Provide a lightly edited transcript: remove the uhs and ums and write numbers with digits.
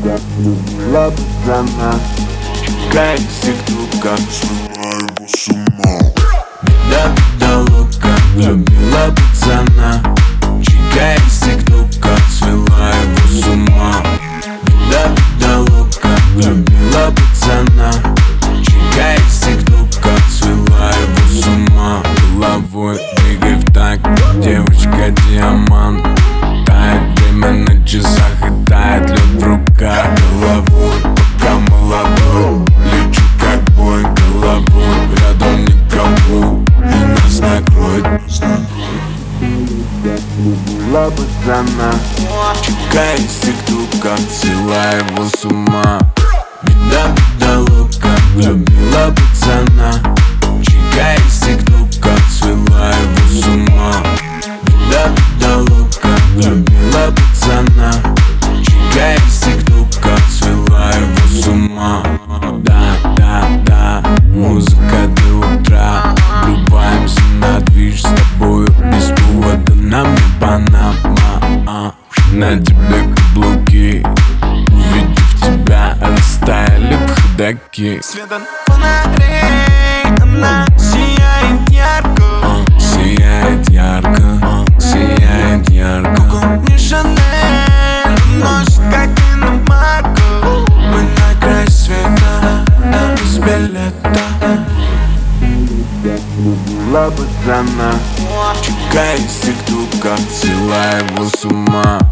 Любила пацана, чекай сектука, свела его с ума. Беда, беда, лодка, любила пацана, чекай сектука, свела его с ума. Беда, беда, лодка, любила пацана, чекай сектука, свела его с ума. Головой двигай в такт, девочка диамант. Тает время на часах и тает лед в руках. Головой, пока молодой, лечу как бой. Головой, рядом никого, и нас накроет. Любила пацана, чекай сектука, свела его с ума. Беда, беда, лодка, любила пацана, чекай сектука, свела его с ума. Беда, беда, лодка, любила пацана, чекай сектука, свела его с ума. Да, да, да, музыка до утра. Врубаемся на движ с тобою, без повода нам не Панама. На тебе каблуки, увидев тебя, растаяли б ходаки. Свет от фонарей, она сияет ярко. Сияет ярко, сияет ярко. Не Шанель, носит как иномарка. Мы на край света, без билета. Любила пацана, чекай сектука, свела его с ума.